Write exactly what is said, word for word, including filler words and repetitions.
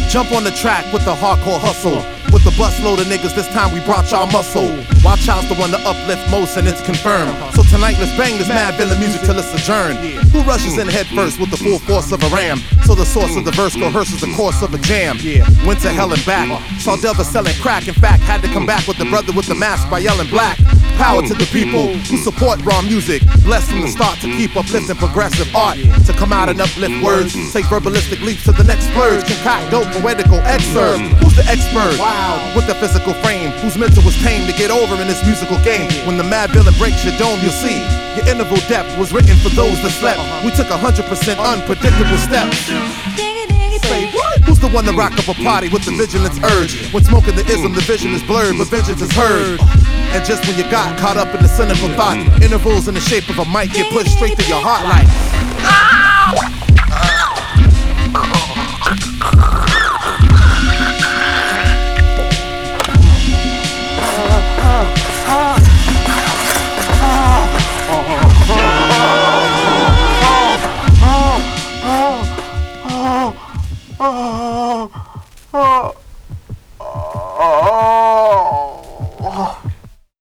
Jump on the track with the hardcore hustle. With the busload of niggas, this time we brought y'all muscle. Wild Child's the one to uplift most, and it's confirmed. So tonight, let's bang this mad villain music till it's adjourned. Who rushes in head first with the full force of a ram? So the source of the verse coerces the course of a jam. Went to hell and back. Saw Delva selling crack. In fact, had to come back with the brother with the mask by yelling black. Power to the people who support raw music. Blessed from the start to keep uplifting progressive art. To come out and uplift words. Take verbalistic leaps to the next splurge. Concoct dope poetical excerpts. Who's the expert? With the physical frame, whose mental was tame to get over in this musical game. When the mad villain breaks your dome, you'll see your interval depth was written for those that slept. We took a hundred percent unpredictable steps. Say what? Who's the one to rock up a party with the vigilance urge? When smoking the ism, the vision is blurred, but vengeance is heard. And just when you got caught up in the cynical thought, intervals in the shape of a mic get pushed straight to your heart like oh, oh, oh, oh.